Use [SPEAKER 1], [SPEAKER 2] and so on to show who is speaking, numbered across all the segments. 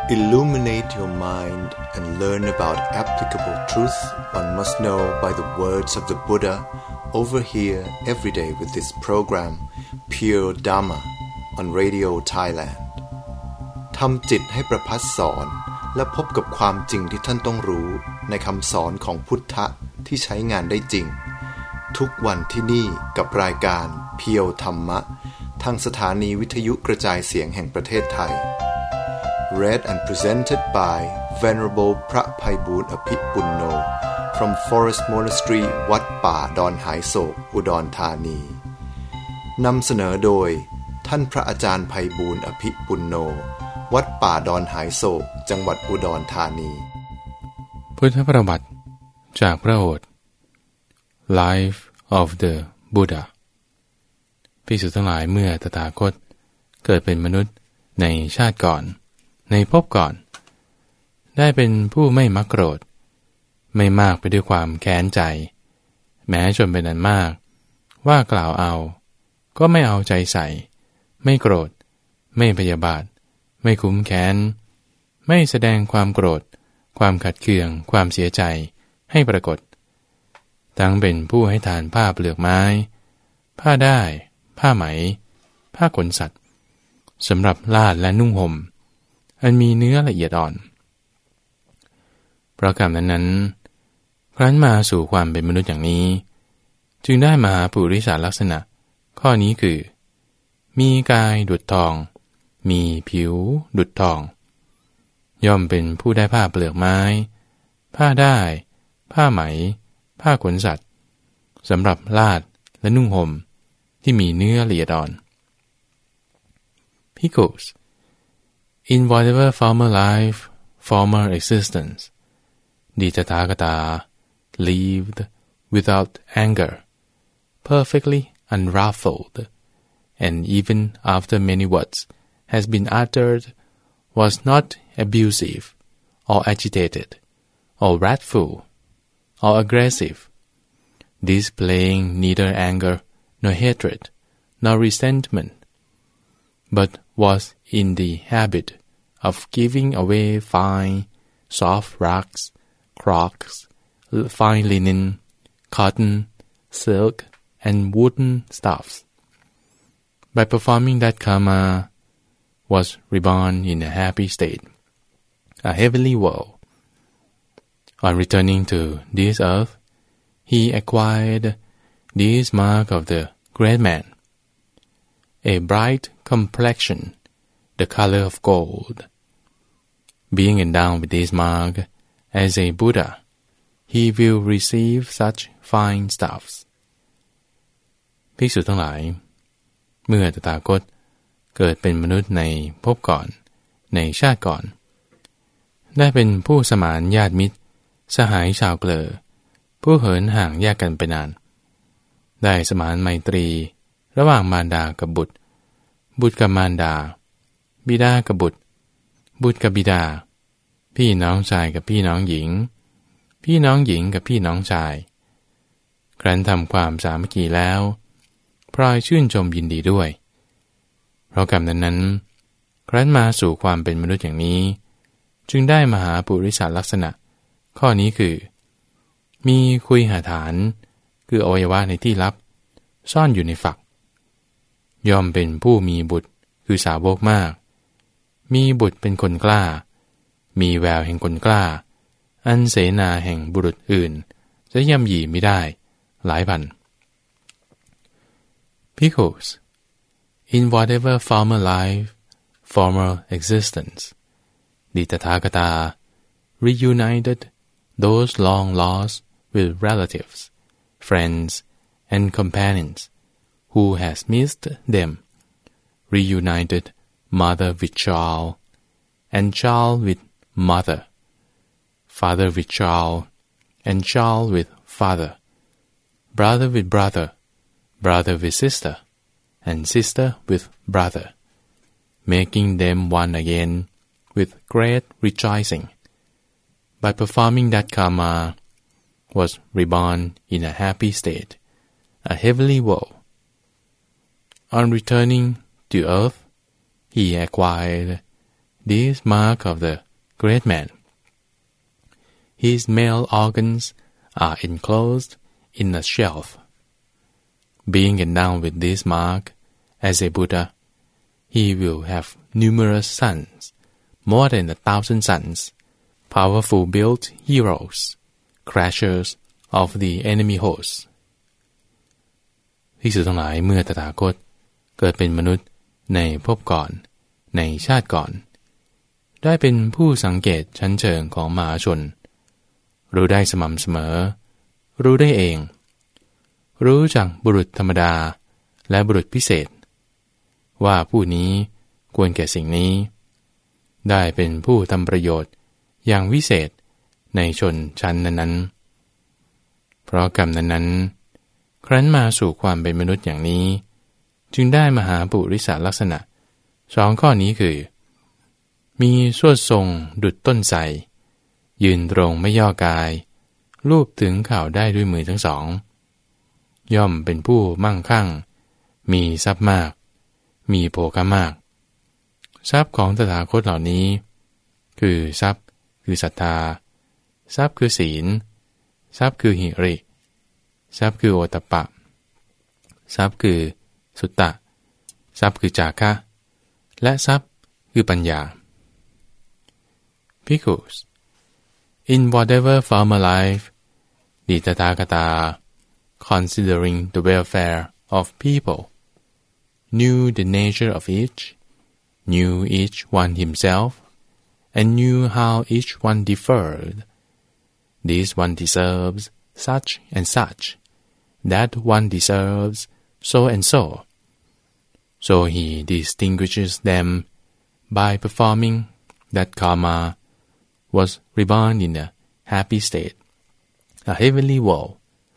[SPEAKER 1] Illuminate your mind and learn about applicable truth one must know by the words of the Buddha over here every day with this program Pure Dhamma on Radio Thailand ทำจิตให้ประภัสสอนและพบกับความจริงที่ท่านต้องรู้ในคำสอนของพุทธะที่ใช้งานได้จริงทุกวันที่นี่กับรายการเพียวธรรมะทางสถานีวิทยุกระจายเสียงแห่งประเทศไทย Read and presented by Venerable พระไพบูลย์อภิปุณโญ from Forest Monastery วัดป่าดอนหายโศกอุดรธานีนำเสนอโดยท่านพระอาจารย์ไพบูลย์อภิปุณโญวัดป่าดอนหายโศกจังหวัดอุดรธานี
[SPEAKER 2] พุทธประวัติจากพระโอษฐ์ Life of the Buddha ภิกษุทั้งหลายเมื่อตถาคตเกิดเป็นมนุษย์ในชาติก่อนในภพก่อนได้เป็นผู้ไม่มักโกรธไม่มากไปด้วยความแค้นใจแม้จนเป็นอันมากว่ากล่าวเอาก็ไม่เอาใจใส่ไม่โกรธไม่พยาบาทไม่คุ้มแค้นไม่แสดงความโกรธความขัดเคืองความเสียใจให้ปรากฏทั้งเป็นผู้ให้ทานผ้าเปลือกไม้ผ้าได้ผ้าไหมผ้าขนสัตว์สำหรับลาดและนุ่งห่มอันมีเนื้อละเอียดอ่อนเพราะกรรมนั้นครั้นมาสู่ความเป็นมนุษย์อย่างนี้จึงได้มหาปุริสลักษณะข้อนี้คือมีกายดุจทองมีผิวดุจทองย่อมเป็นผู้ได้ผ้าเปลือกไม้ผ้าได้ผ้าไหมผ้าขนสัตว์สำหรับลาดและนุ่งห่มที่มีเนื้อละเอียดอ่อน Because in whatever former life, former existence, the Tathagata lived without anger, perfectly unruffled, and even after many words has been uttered, was not abusive, or agitated, or wrathful, or aggressive, displaying neither anger nor hatred, nor resentment, but was in the habit of giving away fine, soft rugs, cloths, fine linen, cotton, silk, and wooden stuffs. By performing that karma, was reborn in a happy state, a heavenly world. On returning to this earth, he acquired this mark of the great man, a bright complexion, the color of gold. Being endowed with this mark as a Buddha, he will receive such fine stuffs. ภิกษุทั้งหลายเมื่อตถาคตเกิดเป็นมนุษย์ในภพก่อนในชาติก่อนได้เป็นผู้สมานญาติมิตรสหายชาวเกลอผู้เหินห่างแยกกันไปนานได้สมานไมตรีระหว่างมารดากับบุตรบุตรกับมารดาบิดากับบุตรบุตรกับบิดาพี่น้องชายกับพี่น้องหญิงพี่น้องหญิงกับพี่น้องชายครั้นทำความสามัคคีแล้วพลอยชื่นชมยินดีด้วยเพราะกรรมนั้นครั้นมาสู่ความเป็นมนุษย์อย่างนี้จึงได้มหาปุริสลักษณะข้อนี้คือมีคุยหาฐานคืออวัยวะในที่ลับซ่อนอยู่ในฝักย่อมเป็นผู้มีบุตรคือสาวกมากมีบุตรเป็นคนกล้ามีแววแห่งคนกล้าอันเสนาแห่งบุรุษอื่นจะย่ำยีไม่ได้หลายพัน Because in whatever former life, former existence, the Tathagata reunited those long lost with relatives, friends, and companions who has missed them, reunited mother with child, and child with mother, father with child, and child with father, brother with brother, brother with sister, and sister with brother, making them one again with great rejoicing. By performing that karma, was reborn in a happy state, a heavenly world. On returning to earth, he acquired this mark of the great man. His male organs are enclosed in a shelf. Being endowed with this mark as a Buddha, he will have numerous sons, more than 1,000 sons, powerful built heroes, crashers of the enemy hosts. ภิกษุทั้งหลายเมื่อตถาคตเกิดเป็นมนุษย์ในภพก่อนในชาติก่อนได้เป็นผู้สังเกตชั้นเชิงของมหาชนรู้ได้สม่ำเสมอรู้ได้เองรู้จักบุรุษธรรมดาและบุรุษพิเศษว่าผู้นี้ควรแก่สิ่งนี้ได้เป็นผู้ทำประโยชน์อย่างวิเศษในชนชั้นนั้นๆเพราะกรรมนั้นๆครั้นมาสู่ความเป็นมนุษย์อย่างนี้จึงได้มหาปุริสลักษณะสองข้อนี้คือมีสวดทรงดุจต้นไทรยืนตรงไม่ย่อกายลูบถึงเข่าได้ด้วยมือทั้งสองย่อมเป็นผู้มั่งคั่งมีทรัพย์มากมีโภคะมากทรัพย์ของตถาคตเหล่านี้คือทรัพย์คือศรัทธาทรัพย์คือศีลทรัพย์คือหิริทรัพย์คือโอตตัปปะทรัพย์คือสุตตะทรัพย์คือจาคะและทรัพย์คือปัญญา Bhikkhus, in whatever former life the Tathagata, considering the welfare of people, knew the nature of each, knew each one himself, and knew how each one differed. This one deserves such and such, that one deserves so and so. So he distinguishes them by performing that karma was reborn in a happy state, a heavenly world.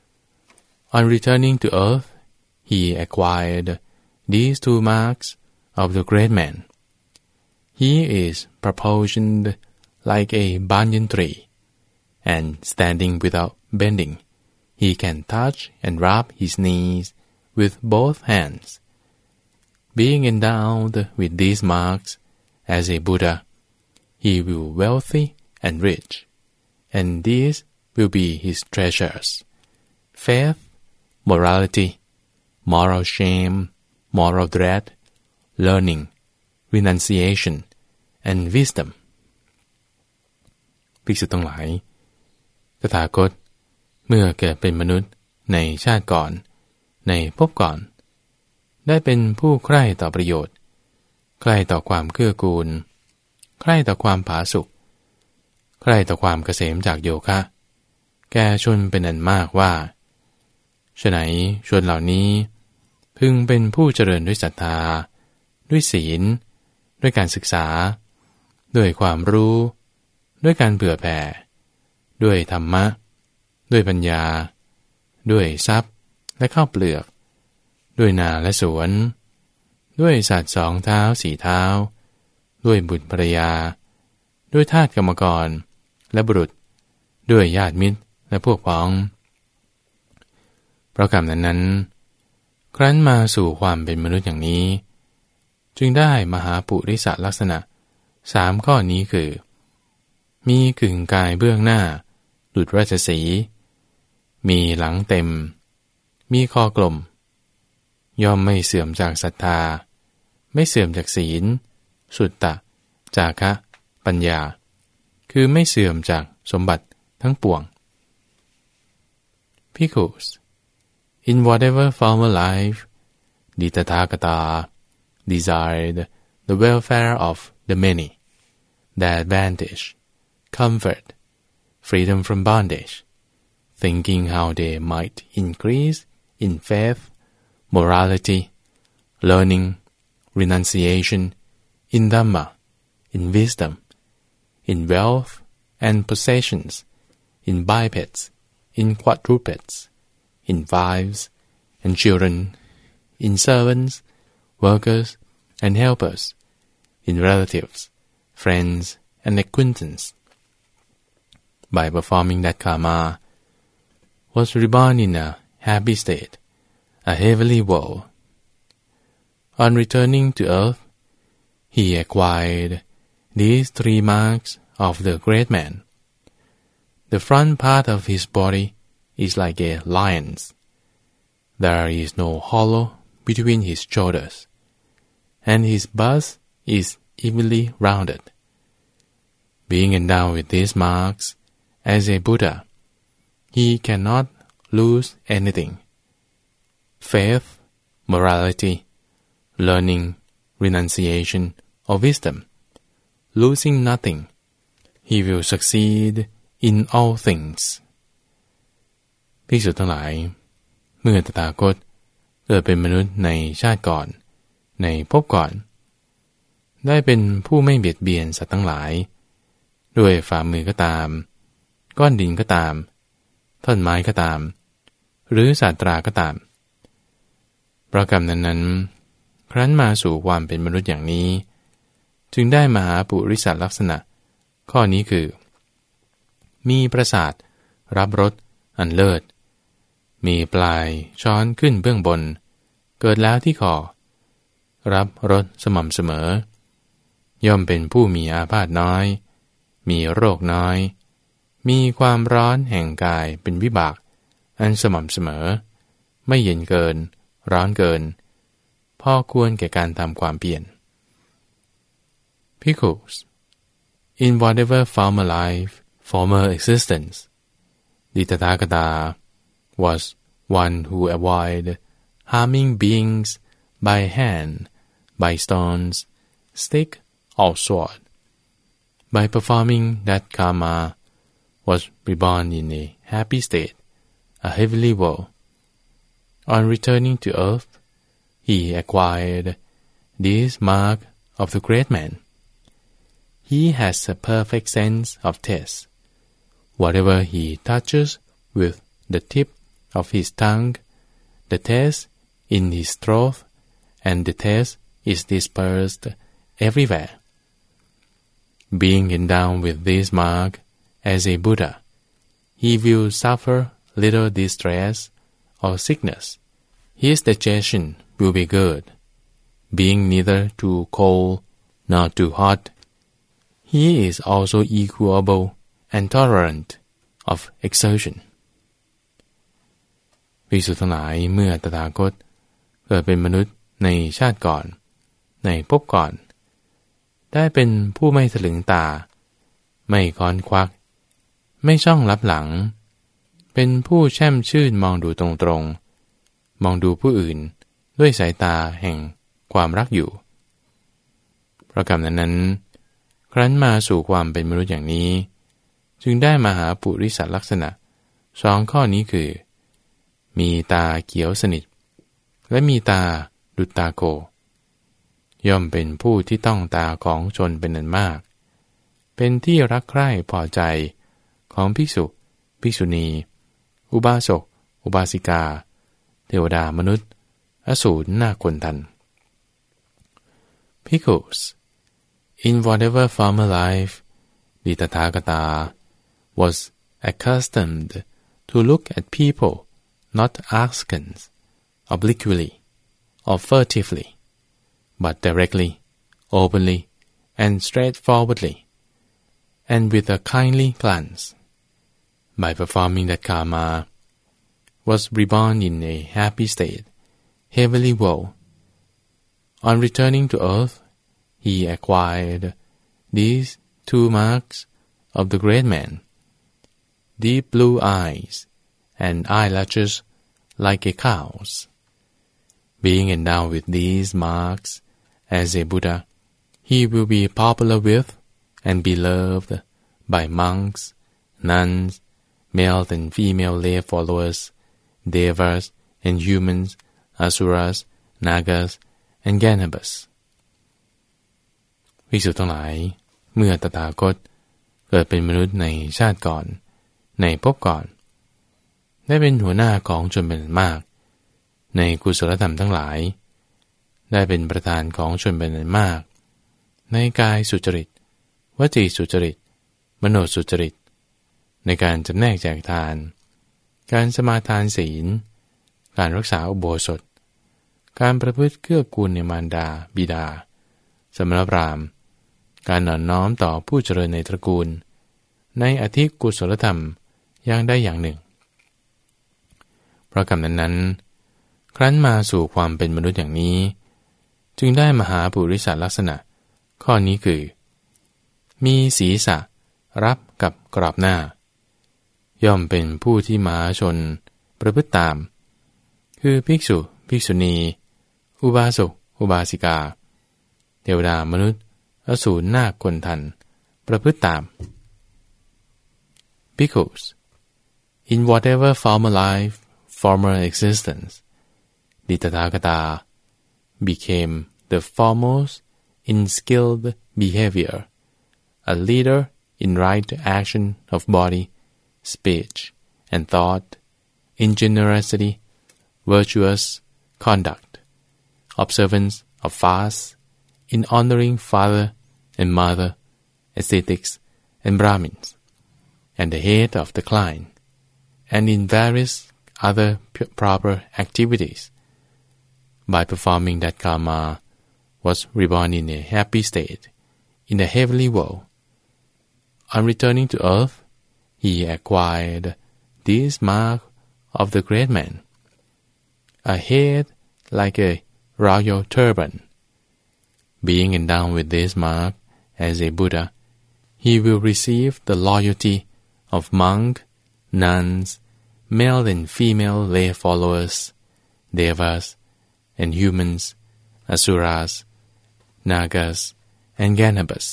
[SPEAKER 2] On returning to earth, he acquired these two marks of the great man. He is proportioned like a banyan tree, and standing without bending, he can touch and rub his knees with both hands. Being endowed with these marks as a Buddha, he will be wealthy and rich, and these will be his treasures: faith, morality, moral shame, moral dread, learning, renunciation, and wisdom. ภิกษุทั้งหลายตถาคตเมื่อเกิดเป็นมนุษย์ในชาติก่อนในภพก่อนได้เป็นผู้ใคร่ต่อประโยชน์ใคร่ต่อความเกื้อกูลใคร่ต่อความผาสุกใคร่ต่อความเกษมจากโยคะแก่ชนเป็นอันมากว่าฉะไหนชนเหล่านี้พึงเป็นผู้เจริญด้วยศรัทธาด้วยศีลด้วยการศึกษาด้วยความรู้ด้วยการเผื่อแผ่ด้วยธรรมะด้วยปัญญาด้วยทรัพย์และข้าวเปลือกด้วยนาและสวนด้วยสัตว์สองเท้าสี่เท้าด้วยบุตรภรรยาด้วยทาสกรรมกรและบุรุษด้วยญาติมิตรและพวกพ้องเพราะกรรมนั้นครั้นมาสู่ความเป็นมนุษย์อย่างนี้จึงได้มหาปุริสลักษณะสามข้อนี้คือมีกึ่งกายเบื้องหน้าดุจราชสีห์มีหลังเต็มมีคอกลมย่อมไม่เสื่อมจากศรัทธาไม่เสื่อมจากศีลสุตตะจาคะปัญญาคือไม่เสื่อมจากสมบัติทั้งปวง Bhikkhus, in whatever former life the Tathagata desired the welfare of the many, their advantage, comfort, freedom from bondage, thinking how they might increase in faith, morality, learning, renunciation, in Dhamma, in wisdom, in wealth and possessions, in bipeds, in quadrupeds, in wives and children, in servants, workers and helpers, in relatives, friends and acquaintance. By performing that karma, was reborn in a happy state, a heavenly world. On returning to earth, he acquired these 3 marks of the great man. The front part of his body is like a lion's. There is no hollow between his shoulders, and his bust is evenly rounded. Being endowed with these marks as a Buddha, he cannot lose anything: faith, morality, learning, renunciation, or wisdom. Losing nothing, he will succeed in all things. ภิกษุทั้งหลายเมื่อตถาคตเกิดเป็นมนุษย์ในชาติก่อนในภพก่อนได้เป็นผู้ไม่เบียดเบียนสัตว์ทั้งหลายด้วยฝ่ามือก็ตามก้อนดินก็ตามท่อนไม้ก็ตามหรือศาสตราก็ตามเพราะกรรมนั้นๆครั้นมาสู่ความเป็นมนุษย์อย่างนี้จึงได้มหาปุริสลักษณะข้อนี้คือมีประสาทรับรสอันเลิศมีปลายช้อนขึ้นเบื้องบนเกิดแล้วที่คอรับรสสม่ำเสมอย่อมเป็นผู้มีอาพาธน้อยมีโรคน้อยมีความร้อนแห่งกายเป็นวิบากอันสม่ำเสมอไม่เย็นเกินร้อนเกินพอควรแก่การทำความเพียร Bhikkhus, in whatever former life, former existence, the Tathagata was one who avoided harming beings by hand, by stones, stick, or sword. By performing that karma, was reborn in a happy state, a heavenly world. On returning to earth, he acquired this mark of the great man. He has a perfect sense of taste. Whatever he touches with the tip of his tongue, the taste in his throat, and the taste is dispersed everywhere. Being endowed with this mark as a Buddha, he will suffer little distress or sickness. His digestion will be good, being neither too cold nor too hot. He is also equable and tolerant of exertion. ภิกษุทั้งหลายเมื่อตถาคตเกิดเป็นมนุษย์ในชาติก่อนในภพก่อนได้เป็นผู้ไม่ถลึงตาไม่ค้อนควักไม่ช่องลับหลังเป็นผู้แช่มชื่นมองดูตรงๆมองดูผู้อื่นด้วยสายตาแห่งความรักอยู่เพราะกรรมนั้นครั้นมาสู่ความเป็นมนุษย์อย่างนี้จึงได้มหาปุริสลักษณะ2ข้อนี้คือมีตาเขียวสนิทและมีตาดุจตาโกย่อมเป็นผู้ที่ต้องตาของชนเป็นอันมากเป็นที่รักใคร่พอใจของภิกษุภิกษุณีอุบาสกอุบาสิกาเทวดามนุษย์อสูรนาคคนทัน Bhikkhus, in whatever former life, the Tathagata was accustomed to look at people not askance, obliquely, or furtively, but directly, openly, and straightforwardly, and with a kindly glance. By performing that karma, was reborn in a happy state, heavenly world. On returning to earth, he acquired these 2 marks of the great man: deep blue eyes and eyelashes like a cow's. Being endowed with these marks as a Buddha, he will be popular with and beloved by monks, nuns, male and female lay followers, devas and humans, asuras, nagas, and ganabas. ภิกษุทั้งหลายเมื่อตถาคตเกิดเป็นมนุษย์ในชาติก่อนในภพก่อนได้เป็นหัวหน้าของชนเป็นอันมากในกุศลธรรมทั้งหลายได้เป็นประธานของชนเป็นอันมากในกายสุจริตวจีสุจริตมโนสุจริตในการจำแนกแจกทานการสมาทานศีลการรักษาอุโบสถการประพฤติเกื้อกูลในมารดาบิดาสมณพราหมณ์การอ่อนน้อมต่อผู้เจริญในตระกูลในอธิกุศลธรรมอย่างใดอย่างหนึ่งเพราะกรรมนั้นครั้นมาสู่ความเป็นมนุษย์อย่างนี้จึงได้มหาปุริสลักษณะข้อนี้คือมีศีรษะรับกับกรอบหน้าย่อมเป็นผู้ที่มหาชนประพฤติตามคือภิกษุภิกษุณีอุบาสกอุบาสิกาเทวดามนุษย์อสูรนาคคนทันประพฤติตาม Because in whatever former life, former existence, the Tathagata became the foremost in skilled behavior, a leader in right action of body, speech, and thought, in generosity, virtuous conduct, observance of fasts, in honoring father and mother, ascetics and Brahmins, and the head of the clan, and in various other proper activities. By performing that karma, was reborn in a happy state in the heavenly world. On returning to earth, he acquired this mark of the great man, a head like a royal turban. Being endowed with this mark as a Buddha, he will receive the loyalty of monks, nuns, male and female lay followers, devas, and humans, asuras, nagas, and ganabas.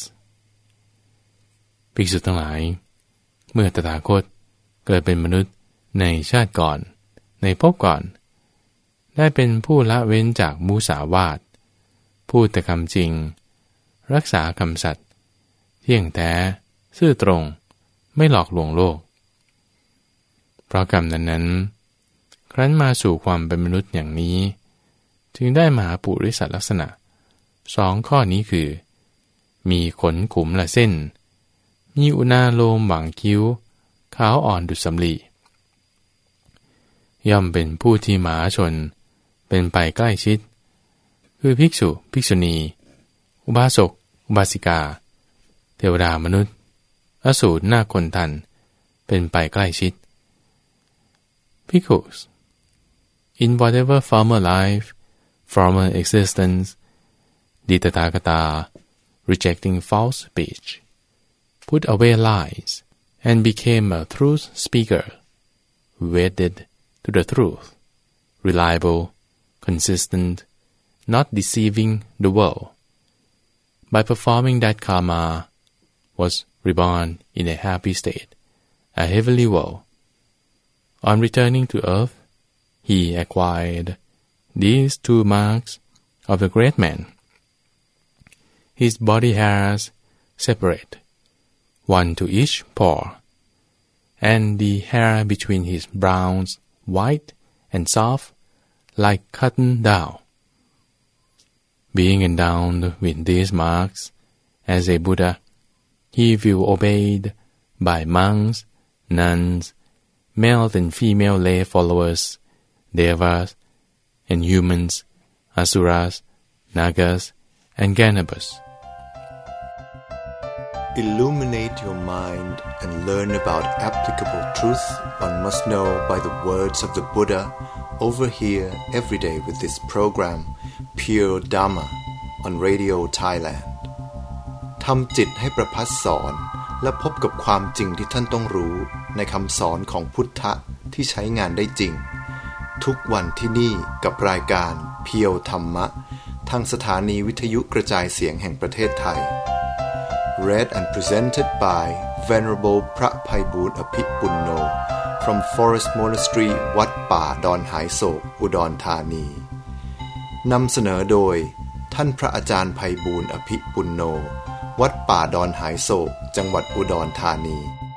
[SPEAKER 2] ภิกษุทั้งหลายเมื่อตถาคตเกิดเป็นมนุษย์ในชาติก่อนในภพก่อนได้เป็นผู้ละเว้นจากมุสาวาทพูดแต่คำจริงรักษาคำสัตย์เที่ยงแท้ซื่อตรงไม่หลอกลวงโลกเพราะกรรมนั้นครั้นมาสู่ความเป็นมนุษย์อย่างนี้จึงได้มหาปุริสลักษณะสองข้อนี้คือมีขนขุมละเส้นมีอุณาโลมหว่างคิ้วขาวอ่อนดุจสำลีย่อมเป็นผู้ที่มหาชนเป็นไปใกล้ชิดคือภิกษุภิกษุณีอุบาสกอุบาสิกาเทวดามนุษย์อสูรนาคคนทันเป็นไปใกล้ชิด Because in whatever former life, former existence, the Tathagata, rejecting false speech, put away lies and became a truth speaker, wedded to the truth, reliable, consistent, not deceiving the world. By performing that karma, was reborn in a happy state, a heavenly world. On returning to earth, he acquired these two marks of the great man. His body hairs separate, one to each paw, and the hair between his brows white and soft like cotton down. Being endowed with these marks, as a Buddha, he will obeyed by monks, nuns, male and female lay followers, devas, and humans, asuras, nagas, and ganabas.
[SPEAKER 1] Illuminate your mind and learn about applicable truth one must know by the words of the Buddha over here every day with this program, Pure Dhamma, on Radio Thailand. ทำจิตให้ประภัสสอนและพบกับความจริงที่ท่านต้องรู้ในคำสอนของพุทธะที่ใช้งานได้จริงทุกวันที่นี่กับรายการเพียวธรรมะทางสถานีวิทยุกระจายเสียงแห่งประเทศไทย Read and presented by Venerable พระไพบูลย์อภิปุณโญ from Forest Monastery วัดป่าดอนหายโศกอุดรธานีนำเสนอโดยท่านพระอาจารย์ไพบูลย์อภิปุณโญวัดป่าดอนหายโศกจังหวัดอุดรธานี